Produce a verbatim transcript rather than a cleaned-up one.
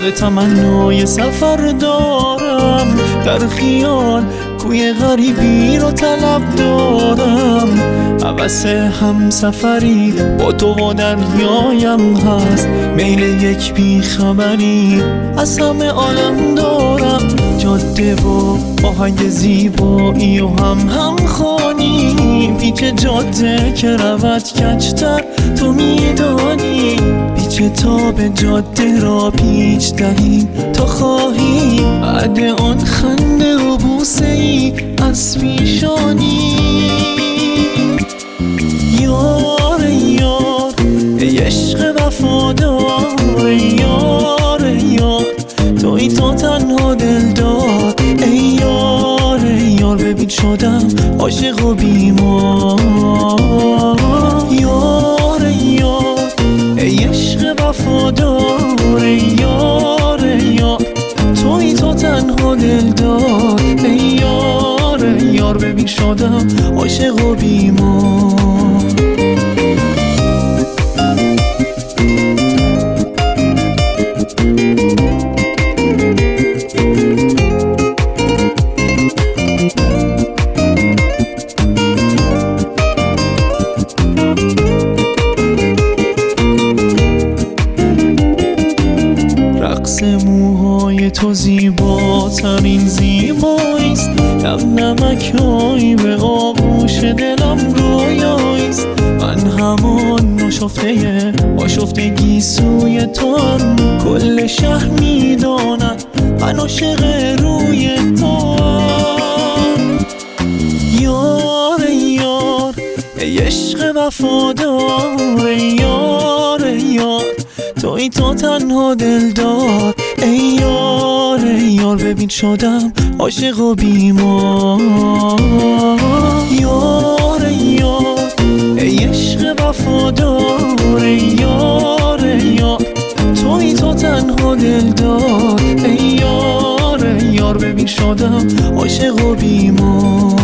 غرق تمنای سفر دارم، در خیال کوی غریبی رو طلب دارم. هوس هم سفری با تو و دریایم هست، میل یک بیخبری از همه عالم دارم. جاده و آهنگ زیبایی و هم هم خانی، پیچ جاده که رود کجتر تو میدانی. پیچ تا به جاده را پیچ دهیم تا خواهی، بعد آن خنده و بوسه ای از پیشانی. یار یار ای عشق وفادار، یار یار توی تو تنها دلدار. ای یار ای یار ببین شدم عاشق و بیمار. یار یار ای عشق وفادار، یار یار توی تو تنها دلدار. ای یار ای یار ببین شدم عاشق و بیمار. رقص موهای تو زیباترین زیباییست، نم نمکایی به آغوش دلم رویاییست. من همان آشفته آشفتگی سوی تو هم، کل شهر میداند من عاشق روی تو هم. یار یار ای عشق وفادار، یار یار توی تو تنها دلدار. ای یار ای یار ببین شدم عاشق و بیمار. یار یار ای عشق وفادار، یار یار توی تو تنها دلدار. ای یار ای یار ببین شدم عاشق و بیمار.